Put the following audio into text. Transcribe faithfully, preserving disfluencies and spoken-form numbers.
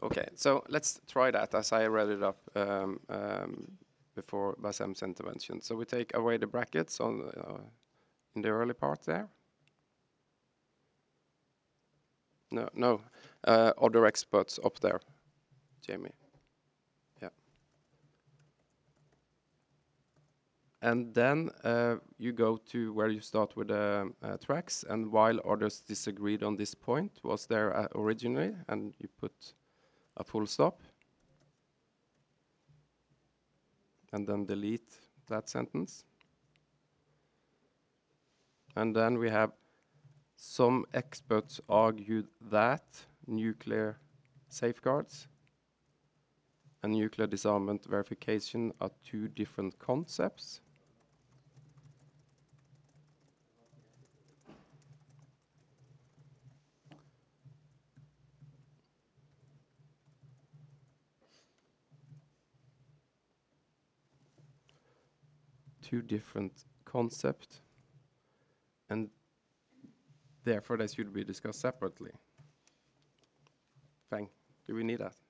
Okay, so let's try that as I read it up um, um, before Bassem's intervention. So we take away the brackets on uh, in the early part there. No, no, uh, other experts up there, Jamie. Yeah. And then uh, you go to where you start with the uh, tracks, and while others disagreed on this point, was there uh, originally, and you put a full stop, and then delete that sentence. And then we have some experts argued that nuclear safeguards and nuclear disarmament verification are two different concepts. Two different concepts, and therefore they should be discussed separately. Fang, do we need that?